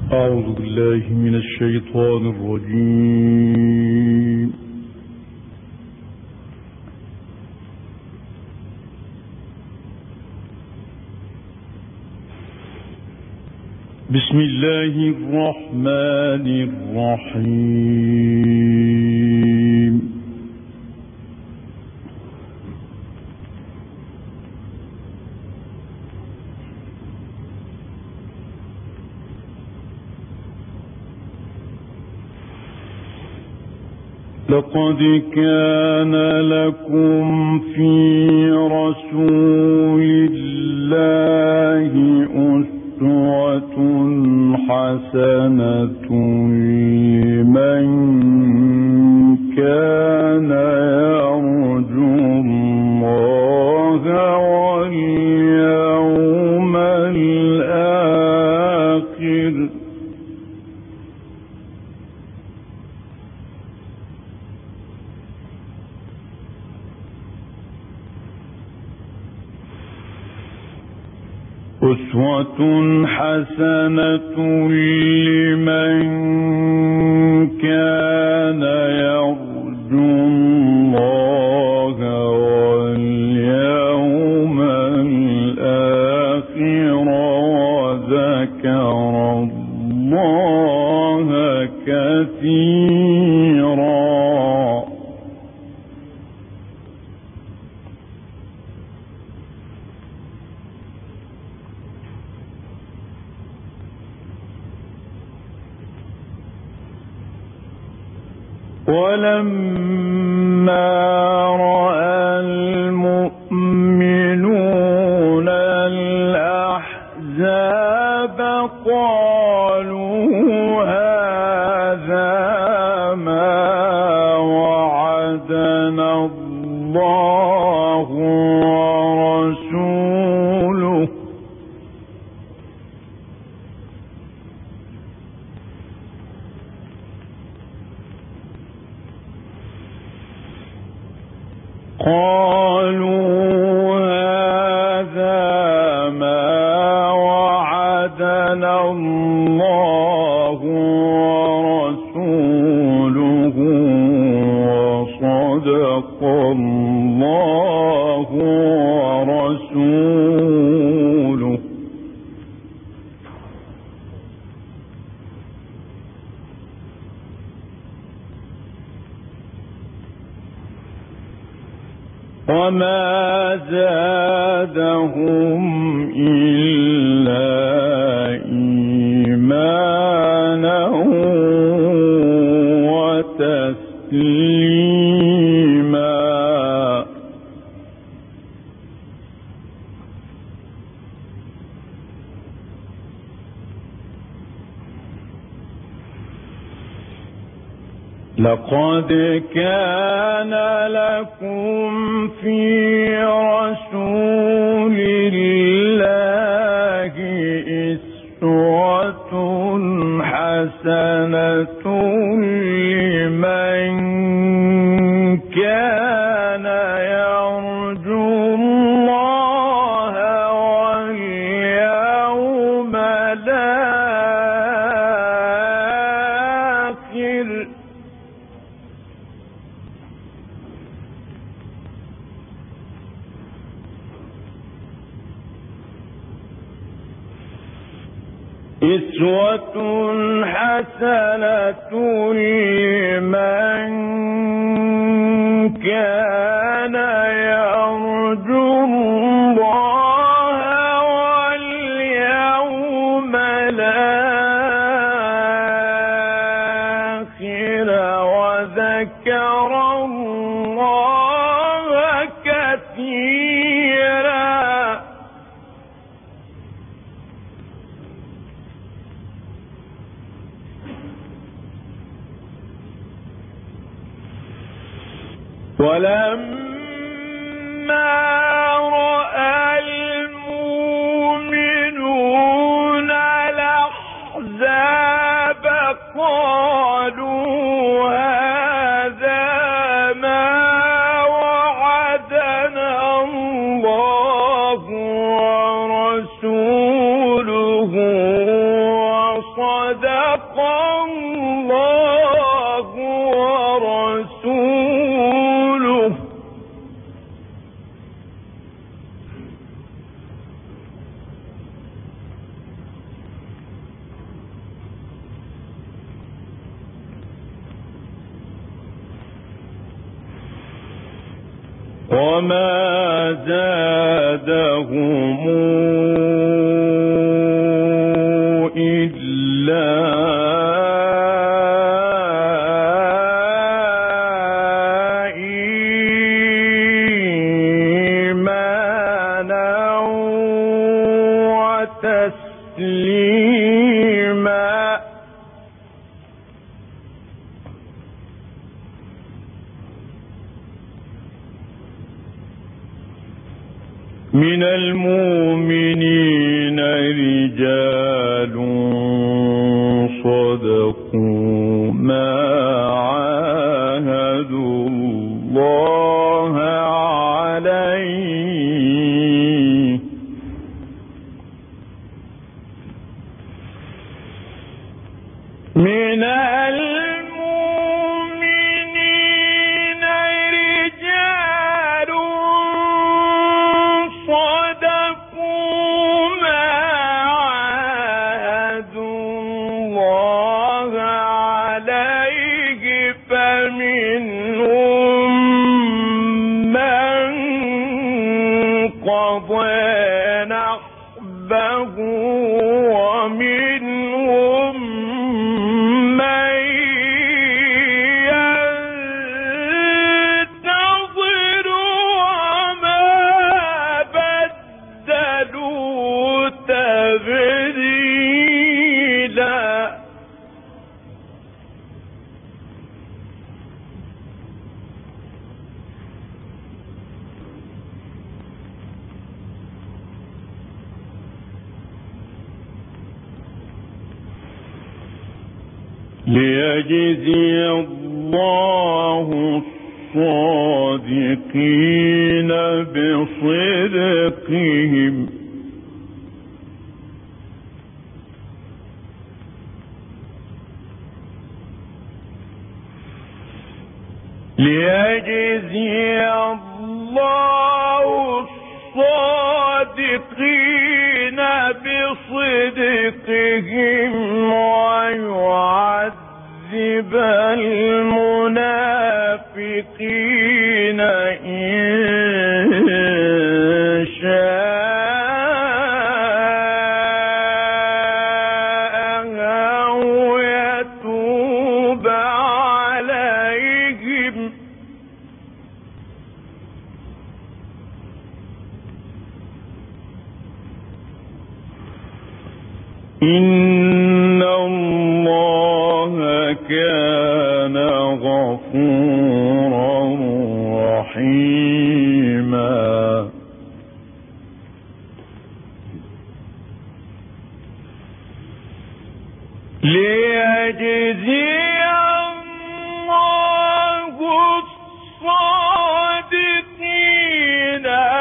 أعوذ بالله من الشيطان الرجيم. بسم الله الرحمن الرحيم. لقد كان لكم في رسول الله أسوة حسنة لمن كان يرجو الله واليوم الآخر أسوة حسنة لمن كان يرجو الله واليوم الآخر وذكر الله كثيرا. ولما رأى المؤمنون الأحزاب قالوا هذا ما وعدنا الله ورسوله وصدق الله ورسوله. وما زادهم إلا إيمانا وتسليما. لقد كان لكم في رسول الله أسوة حسنة لمن كان يرجو الله واليوم الآخر أسوة حسنة لمن كان يرجو الله واليوم الآخر وذكر الله كثيرا. ولما رأى المؤمنون الأحزاب قالوا هذا ما وعدنا الله ورسوله صدق الله ورسوله. وما زادهم إلا إيمانا وتسليما. من المؤمنين رجال صدقوا ما عاهدوا الله عليه. من المؤمنين رجال صدقوا ما عاهدوا الله عليه فمنهم من قضى نحبه ومنهم من ينتظر وما بدلوا تبديلا. ليجزي الله الصادقين بصدقهم ويعذب المنافقين إن شاء أو يتوب عليهم. إن الله كان غفورا رحيما. ليجزي الله الصادقين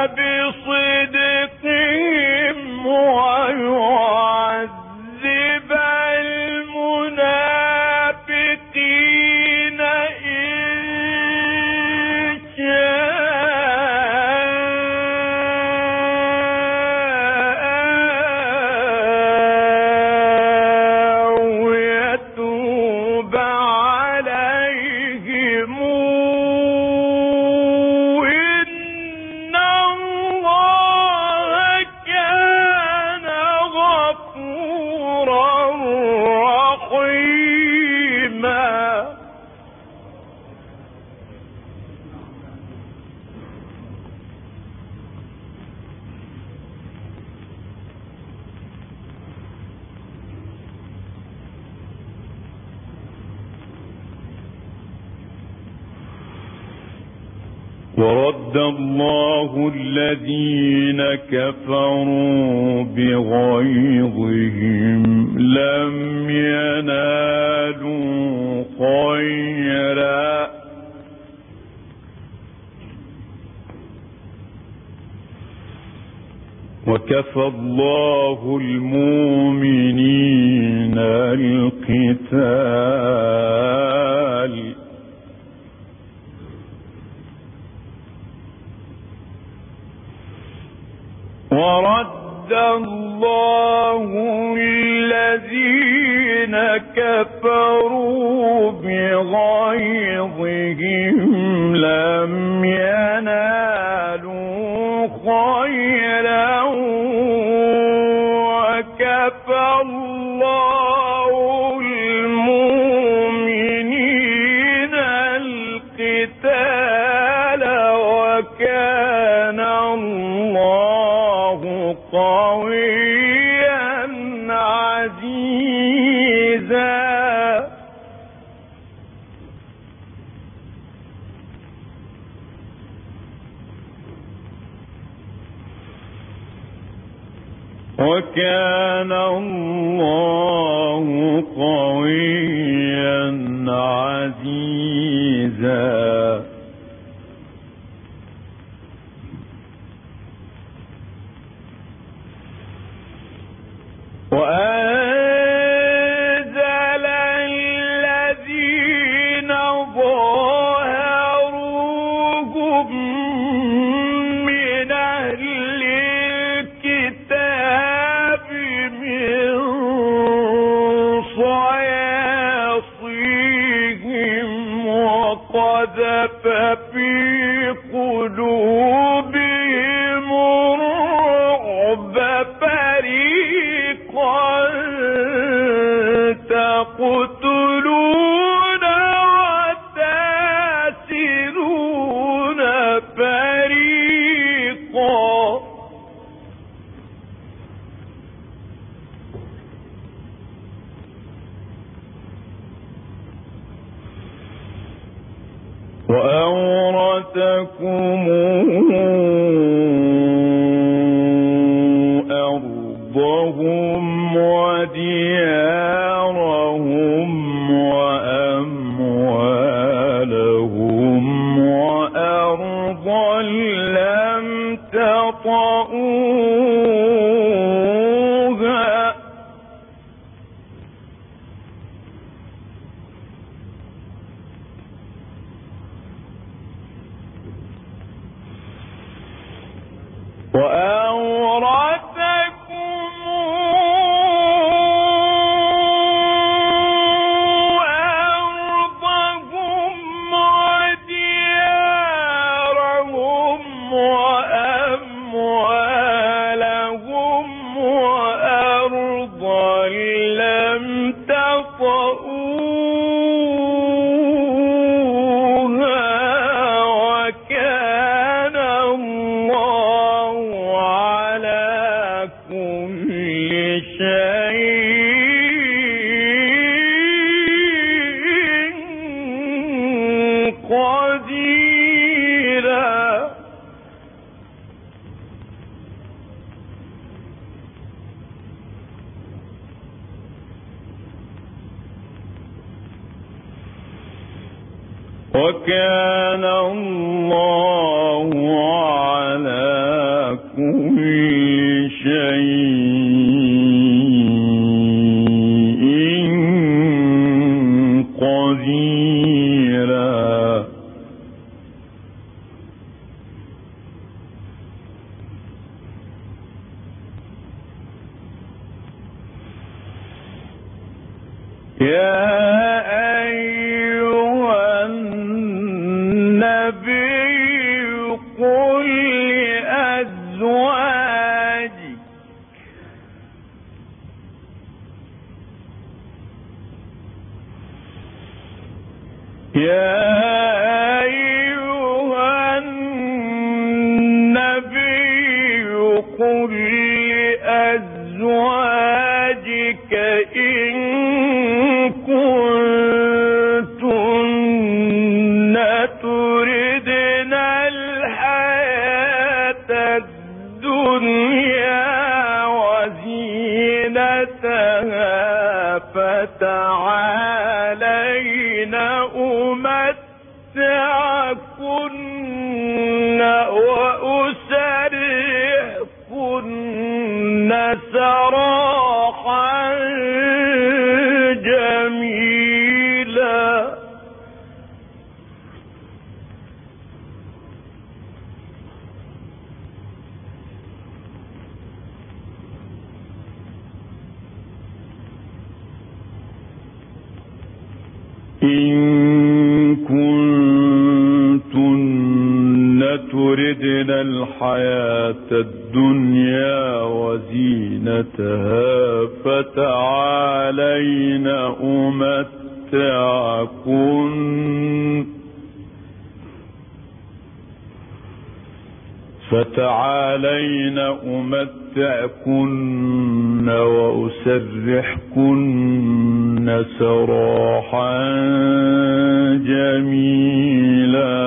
بصدقهم ويعذب المنافقين إن شاء أو يتوب عليهم. إن الله كان غفورا رحيما. ورد الله الذين كفروا بغيظهم لم ينالوا خيرا كفى الله المؤمنين القتال ورد الله الذين كفروا بغيظهم لم ينالوا خيرا وكفى الله المؤمنين القتال وكان الله قويا عزيزا وكان الله قويا عزيزا وأنزل الذين ظاهروهم من أهل الكتاب من صياصيهم وقذف في قلوبهم الرعب فريقا تقتلون وتأسرون فريقا وأورثكم أرضهم وديارهم وأموالهم وأرضا لم تطئوها وأورثكم أرضهم وديارهم وأموالهم وأرضا لم تطئوها وكان الله على كل شيء قديرا وكان الله على كل شيء قديرا يا أيها النبي قل لأزواجك يا أيها النبي قل لأزواجك إن كنتن تردن الحياة الدنيا وزينتها فتعالين أمتعكن وأسرحكن إن كنتن تردن الحياة الدنيا وزينتها فتعالين أمتعكن وأسرحكن سراحا جميلا.